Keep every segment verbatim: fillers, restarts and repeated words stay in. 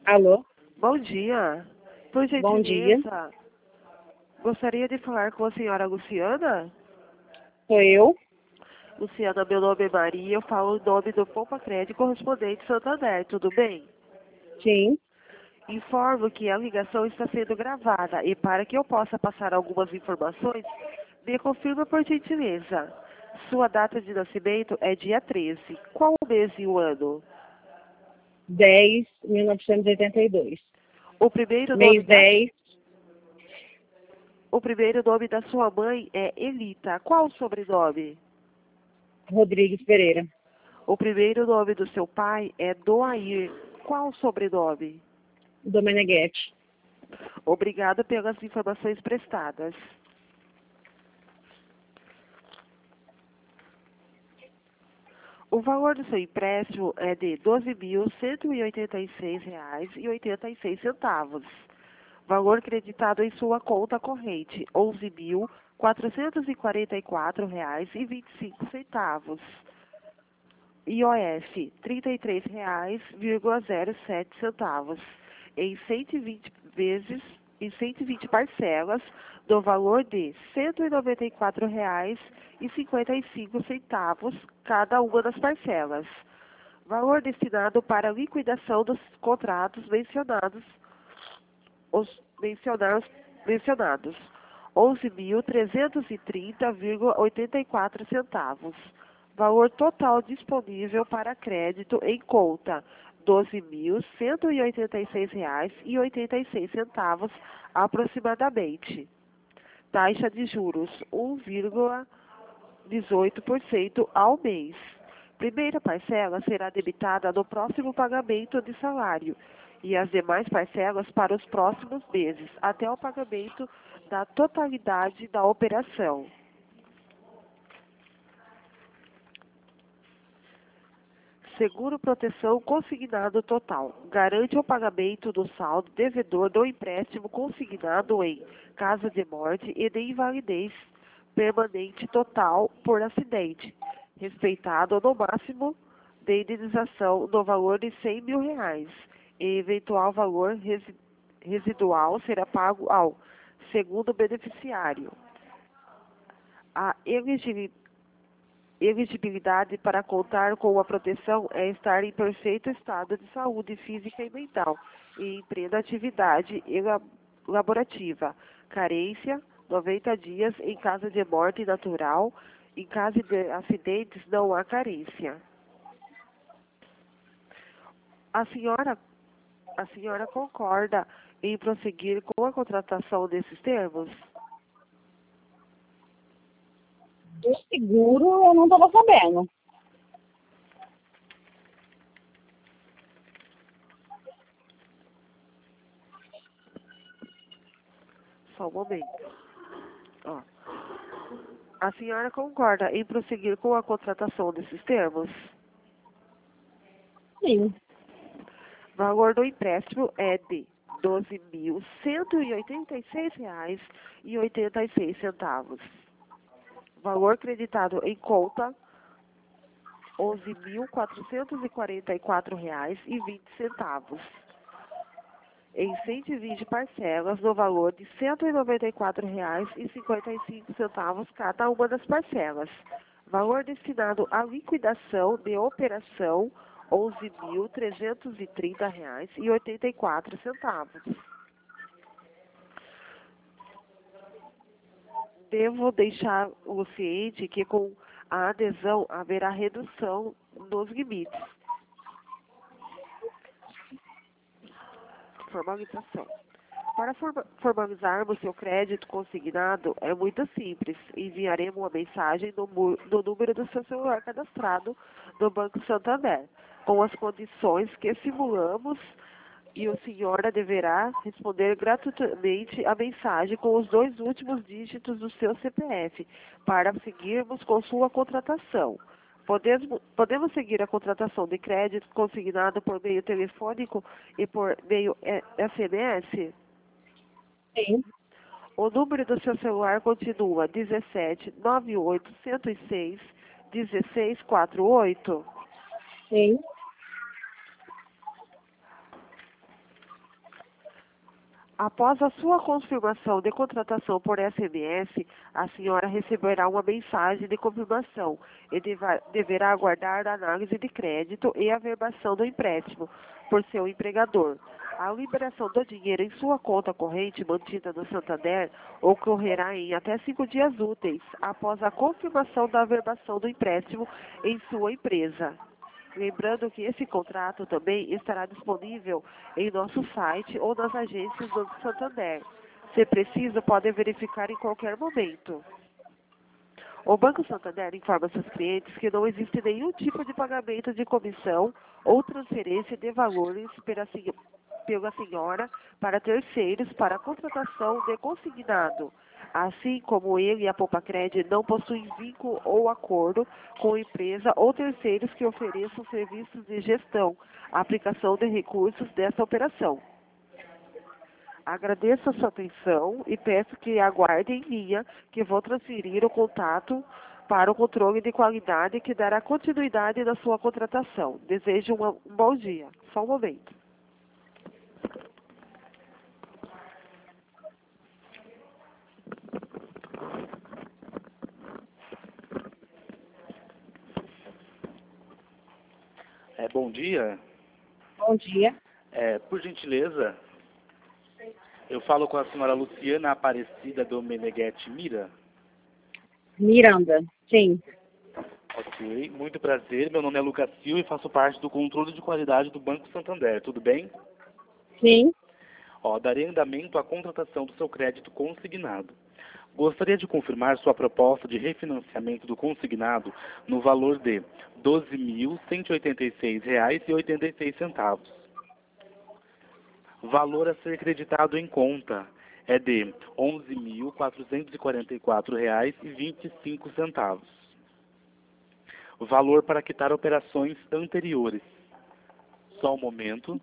Alô, Bom dia. Por bom dia. gentileza, gostaria de falar com a senhora Luciana? Sou eu. Luciana, meu nome é Maria, eu falo em nome do Poupa Crédito correspondente Santander, tudo bem? Sim. Informo que a ligação está sendo gravada e para que eu possa passar algumas informações, me confirma por gentileza. Sua data de nascimento é dia treze. Qual o mês e o ano? dez de mil novecentos e oitenta e dois. O primeiro nome Mês da, dez, o primeiro nome da sua mãe é Elita. Qual o sobrenome? Rodrigues Pereira. O primeiro nome do seu pai é Doair. Qual o sobrenome? Domeneghetti. Obrigada pelas informações prestadas. O valor do seu empréstimo é de doze mil cento e oitenta e seis reais e oitenta e seis centavos. Valor creditado em sua conta corrente, onze mil quatrocentos e quarenta e quatro reais e vinte e cinco centavos. I O F, trinta e três reais e zero sete centavos. Em cento e vinte vezes, em cento e vinte parcelas, do valor de cento e noventa e quatro reais e cinquenta e cinco centavos cada uma das parcelas. Valor destinado para a liquidação dos contratos mencionados, os mencionados, mencionados onze mil trezentos e trinta vírgula oitenta e quatro centavos. Valor total disponível para crédito em conta, doze mil cento e oitenta e seis reais e oitenta e seis centavos aproximadamente. Taxa de juros um vírgula dezoito por cento ao mês. Primeira parcela será debitada no próximo pagamento de salário e as demais parcelas para os próximos meses, até o pagamento da totalidade da operação. Seguro proteção consignado total. Garante o pagamento do saldo devedor do empréstimo consignado em caso de morte e de invalidez permanente total por acidente, respeitado no máximo de indenização no valor de cem mil reais. E eventual valor resi residual será pago ao segundo beneficiário. A elegibilidade Elegibilidade para contar com a proteção é estar em perfeito estado de saúde física e mental e em plena atividade laborativa. Carência, noventa dias em caso de morte natural. Em caso de acidentes, não há carência. A senhora, a senhora concorda em prosseguir com a contratação desses termos? Do seguro eu não estava sabendo. Só um momento. Ó. A senhora concorda em prosseguir com a contratação desses termos? Sim. Valor do empréstimo é de doze mil cento e oitenta e seis reais e oitenta e seis centavos. Valor creditado em conta, onze mil quatrocentos e quarenta e quatro reais e vinte centavos. Em cento e vinte parcelas no valor de cento e noventa e quatro reais e cinquenta e cinco centavos cada uma das parcelas. Valor destinado à liquidação de operação, onze mil trezentos e trinta reais e oitenta e quatro centavos. Devo deixar o ciente que com a adesão haverá redução nos limites. Formalização. Para formalizarmos seu crédito consignado, é muito simples. Enviaremos uma mensagem no, no número do seu celular cadastrado no Banco Santander, com as condições que simulamos, e o senhor deverá responder gratuitamente a mensagem com os dois últimos dígitos do seu C P F, para seguirmos com sua contratação. Podemos, podemos seguir a contratação de crédito consignado por meio telefônico e por meio S M S? Sim. O número do seu celular continua dezessete, nove oito, cento e seis, dezesseis, quarenta e oito? Sim. Após a sua confirmação de contratação por S M S, a senhora receberá uma mensagem de confirmação e deva- deverá aguardar a análise de crédito e averbação do empréstimo por seu empregador. A liberação do dinheiro em sua conta corrente mantida no Santander ocorrerá em até cinco dias úteis após a confirmação da averbação do empréstimo em sua empresa. Lembrando que esse contrato também estará disponível em nosso site ou nas agências do Santander. Se preciso, pode verificar em qualquer momento. O Banco Santander informa seus clientes que não existe nenhum tipo de pagamento de comissão ou transferência de valores pela, sen- pela senhora para terceiros para a contratação de consignado. Assim como ele e a Poupa-Cred não possuem vínculo ou acordo com empresa ou terceiros que ofereçam serviços de gestão, aplicação de recursos dessa operação. Agradeço a sua atenção e peço que aguarde em linha que vou transferir o contato para o controle de qualidade que dará continuidade na sua contratação. Desejo uma- um bom dia. Só um momento. É, bom dia. Bom dia. É, por gentileza, eu falo com a senhora Luciana Aparecida do Meneghetti Mira. Miranda. Sim. Ok, muito prazer. Meu nome é Lucas Silva e faço parte do controle de qualidade do Banco Santander. Tudo bem? Sim. Ó, darei andamento à contratação do seu crédito consignado. Gostaria de confirmar sua proposta de refinanciamento do consignado no valor de doze mil cento e oitenta e seis reais e oitenta e seis centavos. Valor a ser creditado em conta é de onze mil quatrocentos e quarenta e quatro reais e vinte e cinco centavos. Valor para quitar operações anteriores. Só um momento.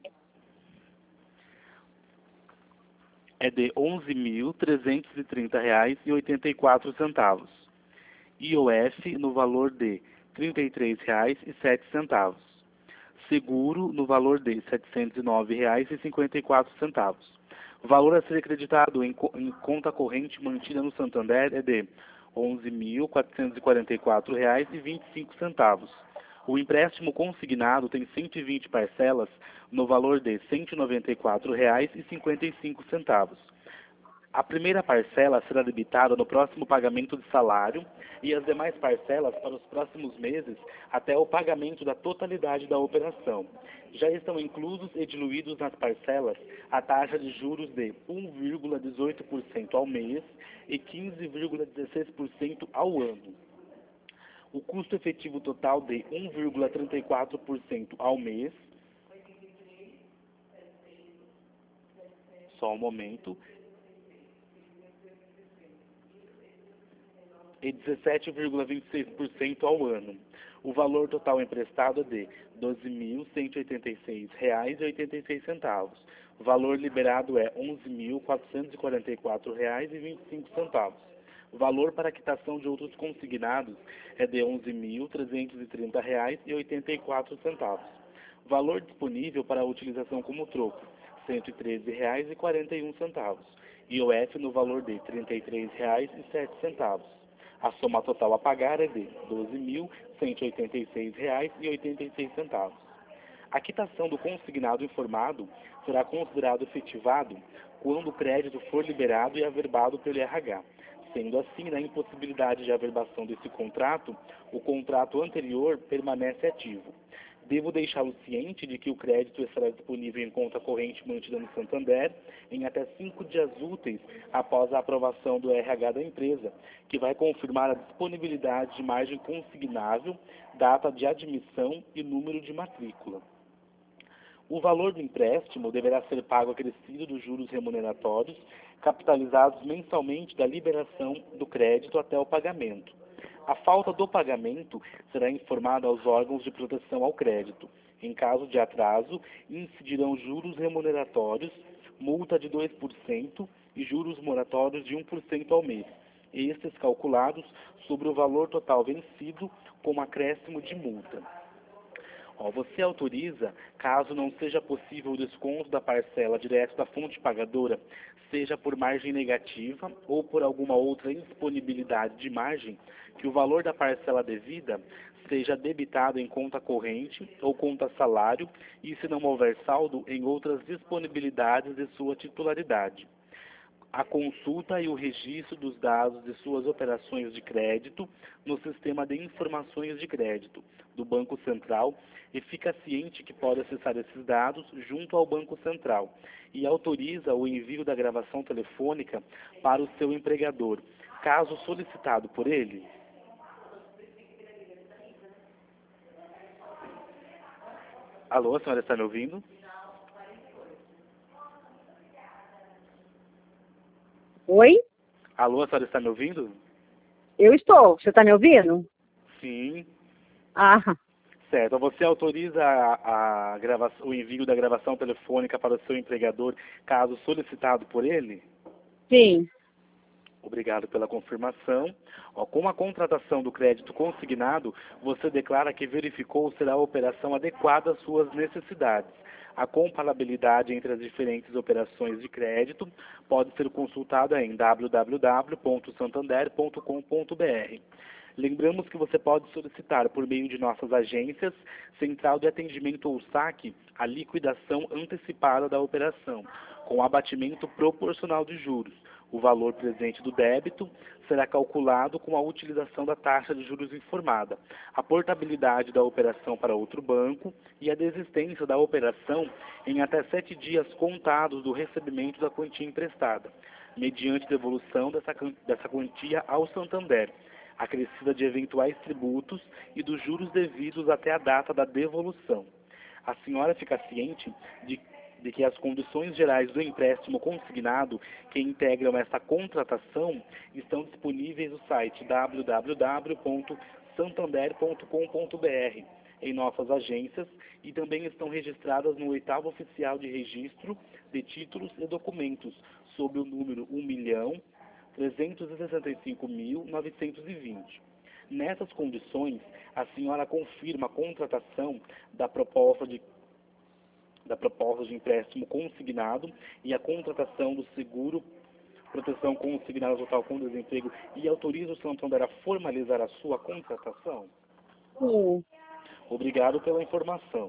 É de onze mil trezentos e trinta reais e oitenta e quatro centavos. I O F no valor de trinta e três reais e sete centavos. Seguro no valor de setecentos e nove reais e cinquenta e quatro centavos. O valor a ser acreditado em, co em conta corrente mantida no Santander é de onze mil quatrocentos e quarenta e quatro reais e vinte e cinco centavos. O empréstimo consignado tem cento e vinte parcelas no valor de cento e noventa e quatro reais e cinquenta e cinco centavos. A primeira parcela será debitada no próximo pagamento de salário e as demais parcelas para os próximos meses até o pagamento da totalidade da operação. Já estão inclusos e diluídos nas parcelas a taxa de juros de um vírgula dezoito por cento ao mês e quinze vírgula dezesseis por cento ao ano. O custo efetivo total de um vírgula trinta e quatro por cento ao mês. Só um momento. E dezessete vírgula vinte e seis por cento ao ano. O valor total emprestado é de doze mil cento e oitenta e seis reais e oitenta e seis centavos. O valor liberado é onze mil quatrocentos e quarenta e quatro reais e vinte e cinco centavos. O valor para quitação de outros consignados é de onze mil trezentos e trinta reais e oitenta e quatro centavos. O valor disponível para utilização como troco, cento e treze reais e quarenta e um centavos. I O F no valor de trinta e três reais e sete centavos. A soma total a pagar é de doze mil cento e oitenta e seis reais e oitenta e seis centavos. A quitação do consignado informado será considerado efetivado quando o crédito for liberado e averbado pelo R H. Sendo assim, na impossibilidade de averbação desse contrato, o contrato anterior permanece ativo. Devo deixá-lo ciente de que o crédito estará disponível em conta corrente mantida no Santander em até cinco dias úteis após a aprovação do R H da empresa, que vai confirmar a disponibilidade de margem consignável, data de admissão e número de matrícula. O valor do empréstimo deverá ser pago acrescido dos juros remuneratórios, capitalizados mensalmente da liberação do crédito até o pagamento. A falta do pagamento será informada aos órgãos de proteção ao crédito. Em caso de atraso, incidirão juros remuneratórios, multa de dois por cento e juros moratórios de um por cento ao mês, estes calculados sobre o valor total vencido com acréscimo de multa. Ó, você autoriza, caso não seja possível o desconto da parcela direto da fonte pagadora, seja por margem negativa ou por alguma outra indisponibilidade de margem, que o valor da parcela devida seja debitado em conta corrente ou conta salário e, se não houver saldo, em outras disponibilidades de sua titularidade. A consulta e o registro dos dados de suas operações de crédito no Sistema de Informações de Crédito do Banco Central e fica ciente que pode acessar esses dados junto ao Banco Central e autoriza o envio da gravação telefônica para o seu empregador, caso solicitado por ele. Alô, a senhora está me ouvindo? Oi? Alô, a senhora está me ouvindo? Eu estou. Você está me ouvindo? Sim. Ah, Certo. Você autoriza a, a gravação, o envio da gravação telefônica para o seu empregador, caso solicitado por ele? sim. Obrigado pela confirmação. Ó, com a contratação do crédito consignado, você declara que verificou se a operação adequada às suas necessidades. A comparabilidade entre as diferentes operações de crédito pode ser consultada em w w w ponto santander ponto com ponto b r. Lembramos que você pode solicitar, por meio de nossas agências, Central de Atendimento ou saque, a liquidação antecipada da operação, com abatimento proporcional de juros. O valor presente do débito será calculado com a utilização da taxa de juros informada, a portabilidade da operação para outro banco e a desistência da operação em até sete dias contados do recebimento da quantia emprestada, mediante devolução dessa, dessa quantia ao Santander, acrescida de eventuais tributos e dos juros devidos até a data da devolução. A senhora fica ciente de de que as condições gerais do empréstimo consignado que integram esta contratação estão disponíveis no site w w w ponto santander ponto com ponto b r, em nossas agências, e também estão registradas no oitavo oficial de registro de títulos e documentos, sob o número um milhão trezentos e sessenta e cinco mil novecentos e vinte. Nessas condições, a senhora confirma a contratação da proposta de da proposta de empréstimo consignado e a contratação do seguro proteção consignada total com desemprego e autoriza o Santander a formalizar a sua contratação? Sim. Obrigado pela informação.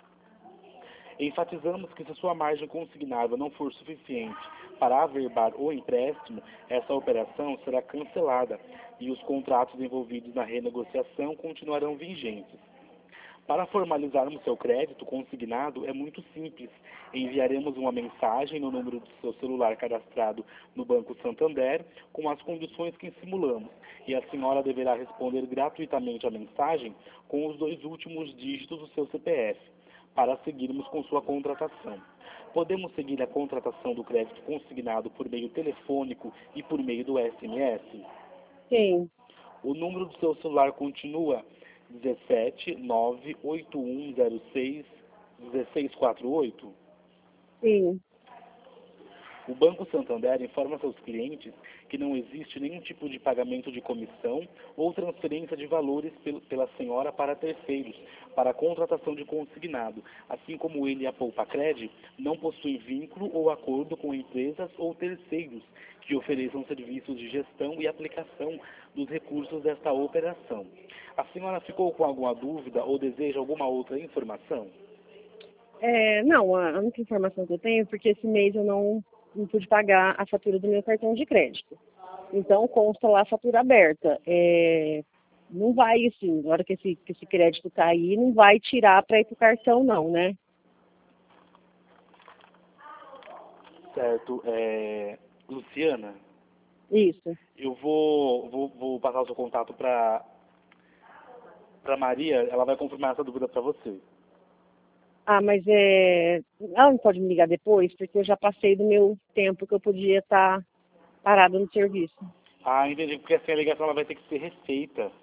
Enfatizamos que se sua margem consignável não for suficiente para averbar o empréstimo, essa operação será cancelada e os contratos envolvidos na renegociação continuarão vigentes. Para formalizarmos seu crédito consignado é muito simples. Enviaremos uma mensagem no número do seu celular cadastrado no Banco Santander com as condições que simulamos e a senhora deverá responder gratuitamente a mensagem com os dois últimos dígitos do seu C P F para seguirmos com sua contratação. Podemos seguir a contratação do crédito consignado por meio telefônico e por meio do S M S? Sim. O número do seu celular continua dezessete nove oito um zero seis um seis quatro oito? Sim. O Banco Santander informa seus clientes que não existe nenhum tipo de pagamento de comissão ou transferência de valores pela senhora para terceiros, para a contratação de consignado, assim como ele e a Poupacred não possuem vínculo ou acordo com empresas ou terceiros que ofereçam serviços de gestão e aplicação dos recursos desta operação. A senhora ficou com alguma dúvida ou deseja alguma outra informação? É, não, a única informação que eu tenho é porque esse mês eu não, não pude pagar a fatura do meu cartão de crédito. Então, consta lá a fatura aberta. É, não vai, assim, na hora que esse, que esse crédito cair, não vai tirar para ir para o cartão, não, né? Certo. É... Luciana? Isso. Eu vou, vou, vou passar o seu contato para para Maria, ela vai confirmar essa dúvida para você. Ah, mas é... ela não pode me ligar depois, porque eu já passei do meu tempo que eu podia estar parada no serviço. Ah, entendi, porque assim a ligação ela vai ter que ser refeita.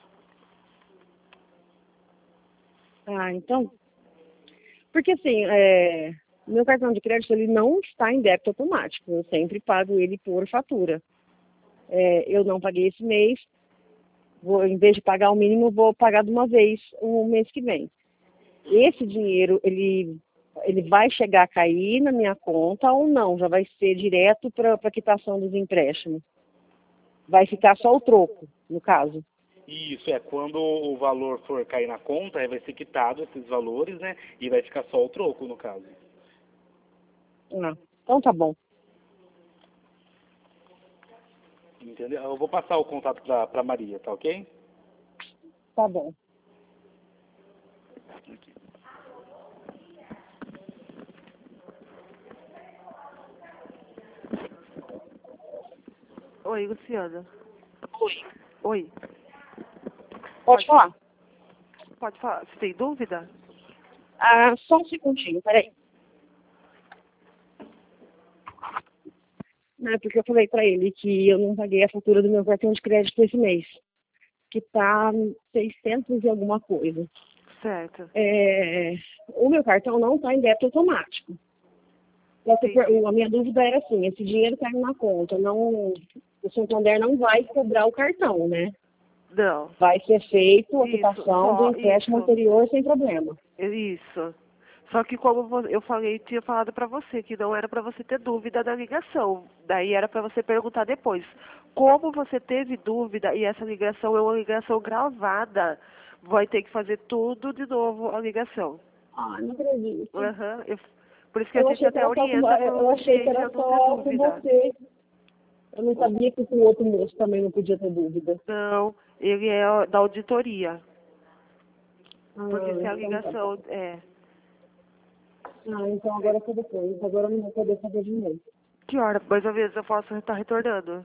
Ah, então... Porque assim, é... meu cartão de crédito ele não está em débito automático. Eu sempre pago ele por fatura. É, eu não paguei esse mês. Vou, em vez de pagar o mínimo, eu vou pagar de uma vez o mês que vem. esse dinheiro, ele, ele vai chegar a cair na minha conta ou não? Já vai ser direto para a quitação dos empréstimos? Vai ficar só o troco, no caso? Isso, é, quando o valor for cair na conta, aí vai ser quitado esses valores, né? E vai ficar só o troco, no caso. Ah, então tá bom. Entendeu? Eu vou passar o contato pra, pra Maria, tá ok? Tá bom. Aqui. Oi, Luciana. Oi. Oi. Pode falar. Pode falar. Você tem dúvida? Ah, só um segundinho, peraí. Não, é porque eu falei pra ele que eu não paguei a fatura do meu cartão de crédito esse mês. Que tá seiscentos e alguma coisa. Certo. É, o meu cartão não está em débito automático. Entendi. A minha dúvida era assim, esse dinheiro caiu na conta, não, o Santander não vai cobrar o cartão, né? Não. Vai ser feito a Isso, quitação só do empréstimo isso. anterior sem problema. Isso. Só que como vo- eu falei, tinha falado pra você que não era pra você ter dúvida da ligação. Daí era pra você perguntar depois. Como você teve dúvida e essa ligação é uma ligação gravada, vai ter que fazer tudo de novo a ligação. Ah, não acredito. Aham. eu- Por isso que a Eu gente achei que até era só com, orienta para eu o achei que cliente a era não ter só com dúvida. você. Eu não sabia que com o outro moço também não podia ter dúvida. Não, ele é da auditoria. Ah, Porque se a então tá bom. ligação é. Ah, então agora foi depois. Agora eu não vou poder fazer de novo. Que hora, mais ou menos, eu posso estar retornando?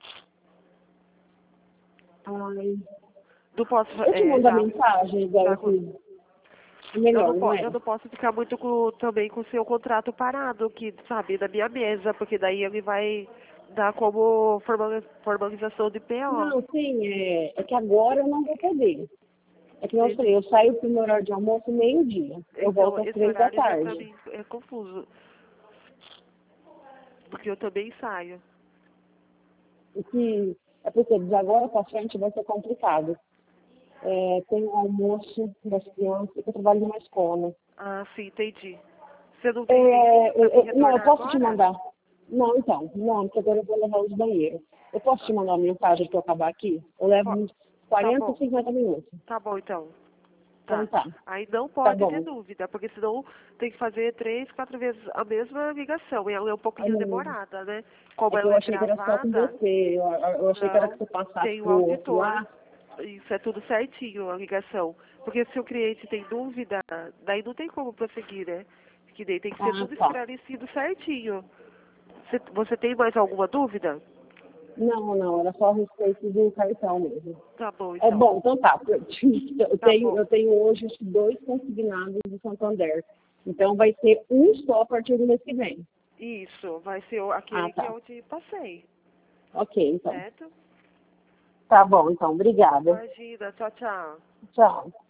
Ai, Não posso, eu te é, mando a já, mensagem, igual já eu com- fiz. É eu, melhor, não não posso, é? eu não posso ficar muito com, também com o seu contrato parado, que, sabe, da minha mesa, porque daí ele vai dar como formali- formalização de P O. Não, sim, é, é que agora eu não vou poder. É que não eu falei, eu saio pro meu horário de almoço meio-dia. Eu Então, volto às esse três da horário já pra tarde. mim é confuso, porque eu também saio. O que é porque de agora para frente vai ser complicado. É, tem o almoço das crianças, eu trabalho numa escola. Ah, sim, entendi. Você não tem É, nem pra eu- me eu- não, eu retornar posso te agora? mandar. Não, então, não, porque agora eu vou levar os banheiros. Eu posso te mandar uma mensagem para eu acabar aqui? Eu levo Po- uns Tá quarenta, bom, cinquenta minutos. tá bom então. Então Tá. tá, Aí não tá pode ter bom. dúvida, porque senão tem que fazer três, quatro vezes a mesma ligação. E ela é um Ai, pouquinho meu Deus. demorada, né? Como É que eu ela é achei que era só com gravada, você. Eu, eu achei que era que não, você passasse tem o pro outro auditor. lá. Isso é tudo certinho, a ligação. Porque se o cliente tem dúvida, daí não tem como prosseguir, né? Que daí tem que ser Ah, tudo tá. esclarecido certinho. Você, você tem mais alguma dúvida? Não, não, era só a respeito do cartão mesmo. Tá bom, É então. bom, então tá. Eu Tá tenho, bom. eu tenho hoje acho que dois consignados do Santander. Então vai ter um só a partir do mês que vem. Isso, vai ser o- Ah, aquele que tá. eu te passei, Ok, então. certo? Tá bom, então. Obrigada. Imagina, tchau, tchau. Tchau.